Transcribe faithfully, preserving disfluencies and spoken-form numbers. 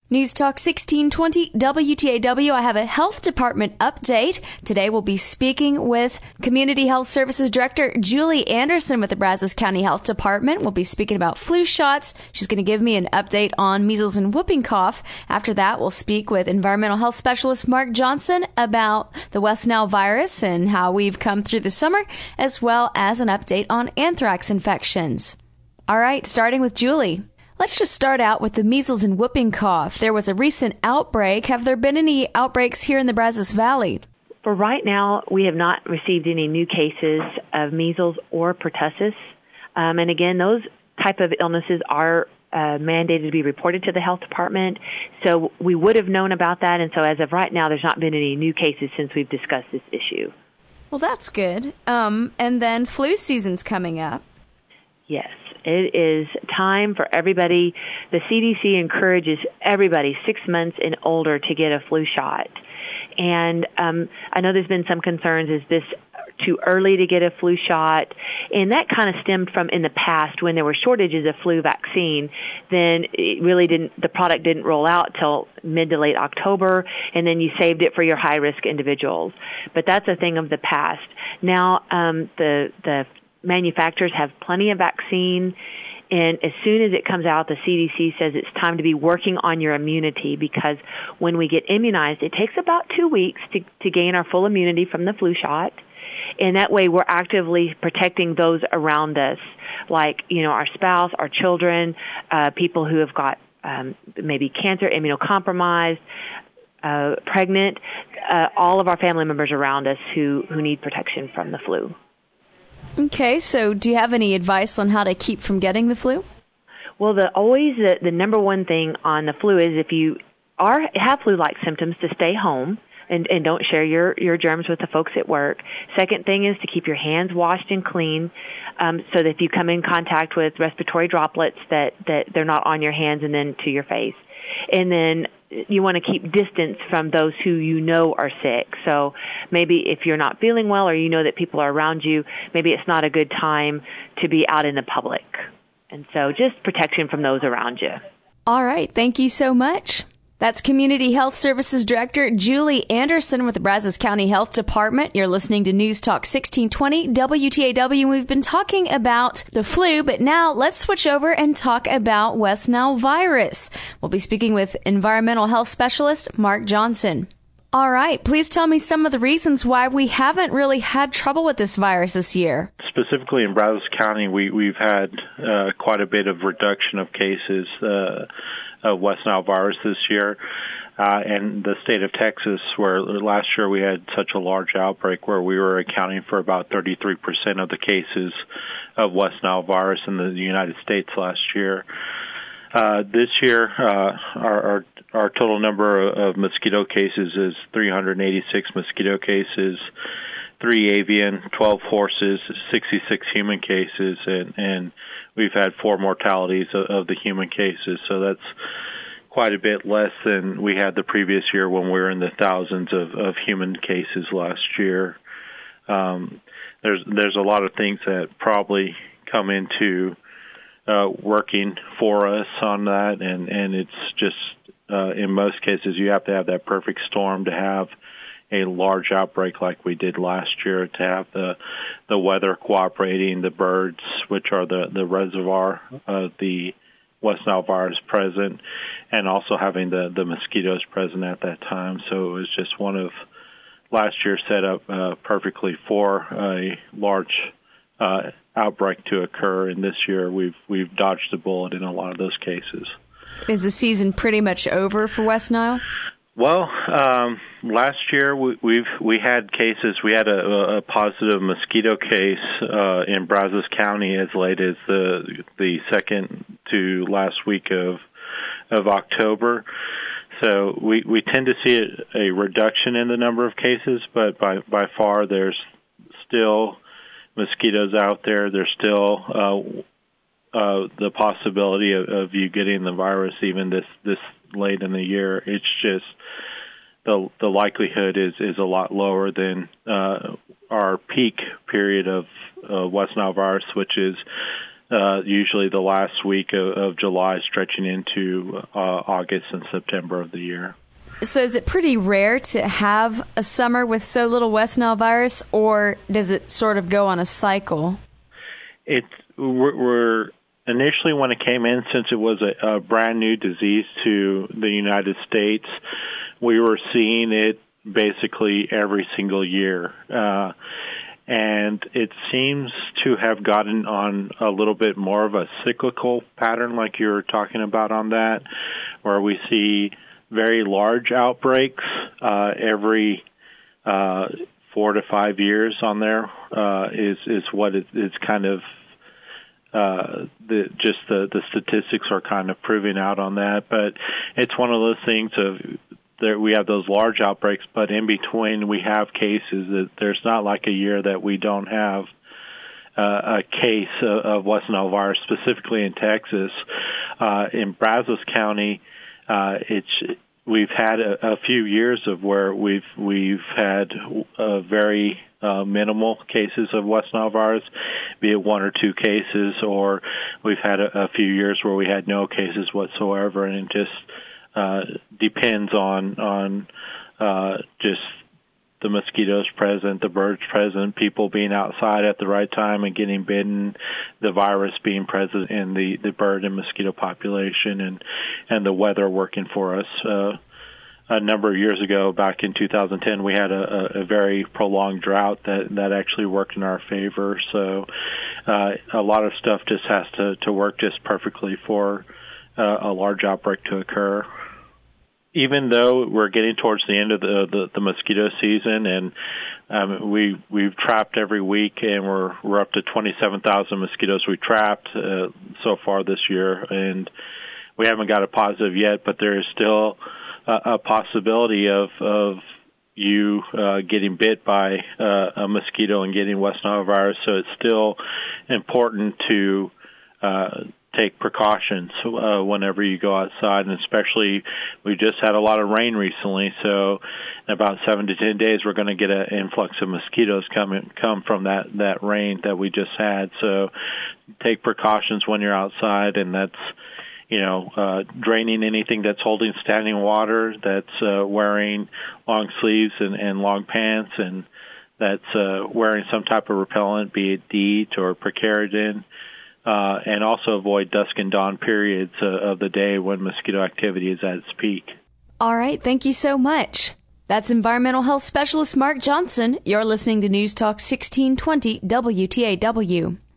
News Talk sixteen twenty W T A W. I have a health department update. Today we'll be speaking with Community Health Services Director Julie Anderson with the Brazos County Health Department. We'll be speaking about flu shots. She's going to give me an update on measles and whooping cough. After that, we'll speak with Environmental Health Specialist Mark Johnson about the West Nile virus and how we've come through the summer, as well as an update on anthrax infections. All right, starting with Julie. Let's just start out with the measles and whooping cough. There was a recent outbreak. Have there been any outbreaks here in the Brazos Valley? For right now, we have not received any new cases of measles or pertussis. Um, and again, those type of illnesses are uh, mandated to be reported to the health department. So we would have known about that. And so as of right now, there's not been any new cases since we've discussed this issue. Well, that's good. Um, and then flu season's coming up. Yes. It is time for everybody. The C D C encourages everybody six months and older to get a flu shot. And um, I know there's been some concerns. Is this too early to get a flu shot? And that kind of stemmed from in the past when there were shortages of flu vaccine. Then it really didn't. The product didn't roll out till mid to late October, and then you saved it for your high-risk individuals. But that's a thing of the past. Now um, the the manufacturers have plenty of vaccine, and as soon as it comes out, the C D C says it's time to be working on your immunity, because when we get immunized, it takes about two weeks to, to gain our full immunity from the flu shot, and that way we're actively protecting those around us, like, you know, our spouse, our children, uh, people who have got um, maybe cancer, immunocompromised, uh, pregnant, uh, all of our family members around us who, who need protection from the flu. Okay, so do you have any advice on how to keep from getting the flu? Well, the always the, the number one thing on the flu is if you are have flu-like symptoms, to stay home and, and don't share your, your germs with the folks at work. Second thing is to keep your hands washed and clean, um, so that if you come in contact with respiratory droplets, that, that they're not on your hands and then to your face. And then you want to keep distance from those who you know are sick. So maybe if you're not feeling well or you know that people are around you, maybe it's not a good time to be out in the public. And so just protection from those around you. All right. Thank you so much. That's Community Health Services Director Julie Anderson with the Brazos County Health Department. You're listening to News Talk sixteen twenty W T A W. We've been talking about the flu, but now let's switch over and talk about West Nile virus. We'll be speaking with Environmental Health Specialist Mark Johnson. All right. Please tell me some of the reasons why we haven't really had trouble with this virus this year. Specifically in Brazos County, we, we've had uh, quite a bit of reduction of cases uh, of West Nile virus this year. Uh, and the state of Texas, where last year we had such a large outbreak where we were accounting for about thirty-three percent of the cases of West Nile virus in the United States last year. Uh, this year, uh, our, our, our total number of mosquito cases is three hundred eighty-six mosquito cases, three avian, twelve horses, sixty-six human cases, and, and we've had four mortalities of, of the human cases. So that's quite a bit less than we had the previous year when we were in the thousands of, of human cases last year. Um, there's there's a lot of things that probably come into uh, working for us on that, and, and it's just, uh, in most cases, you have to have that perfect storm to have a large outbreak like we did last year, to have the the weather cooperating, the birds, which are the, the reservoir of the West Nile virus present, and also having the, the mosquitoes present at that time. So it was just one of last year set up uh, perfectly for a large uh, outbreak to occur, and this year we've we've dodged the bullet in a lot of those cases. Is the season pretty much over for West Nile? Well, um, last year we, we've we had cases. We had a, a positive mosquito case uh, in Brazos County as late as the the second to last week of of October. So we, we tend to see a, a reduction in the number of cases, but by by far there's still mosquitoes out there. There's still uh, uh, the possibility of, of you getting the virus even this this late in the year. It's just the the likelihood is, is a lot lower than uh, our peak period of uh, West Nile virus, which is uh, usually the last week of, of July, stretching into uh, August and September of the year. So is it pretty rare to have a summer with so little West Nile virus, or does it sort of go on a cycle? It's we're, we're initially, when it came in, since it was a, a brand new disease to the United States, we were seeing it basically every single year. Uh, and it seems to have gotten on a little bit more of a cyclical pattern, like you were talking about on that, where we see very large outbreaks uh, every uh, four to five years on there uh, is, is what it, it's kind of Uh, the, just the, the statistics are kind of proving out on that. But it's one of those things of that we have those large outbreaks, but in between we have cases. That there's not like a year that we don't have uh, a case of, of West Nile virus, specifically in Texas. Uh, in Brazos County, uh, it's we've had a, a few years of where we've we've had a very Uh, minimal cases of West Nile virus, be it one or two cases, or we've had a, a few years where we had no cases whatsoever, and it just uh, depends on on uh, just the mosquitoes present, the birds present, people being outside at the right time and getting bitten, the virus being present in the, the bird and mosquito population, and, and the weather working for us. Uh, A number of years ago, back in two thousand ten, we had a, a very prolonged drought that, that actually worked in our favor. So uh, a lot of stuff just has to, to work just perfectly for uh, a large outbreak to occur. Even though we're getting towards the end of the, the, the mosquito season, and um, we, we've trapped every week, and we're, we're up to twenty-seven thousand mosquitoes we trapped uh, so far this year, and we haven't got a positive yet, but there is still a possibility of of you uh, getting bit by uh, a mosquito and getting West Nile virus. So it's still important to uh, take precautions uh, whenever you go outside, and especially we just had a lot of rain recently. So in about seven to ten days, we're going to get an influx of mosquitoes coming come from that that rain that we just had. So take precautions when you're outside, and that's you know, uh, draining anything that's holding standing water, that's uh, wearing long sleeves and, and long pants, and that's uh, wearing some type of repellent, be it DEET or picaridin, uh, and also avoid dusk and dawn periods uh, of the day when mosquito activity is at its peak. All right, thank you so much. That's Environmental Health Specialist Mark Johnson. You're listening to News Talk sixteen twenty W T A W.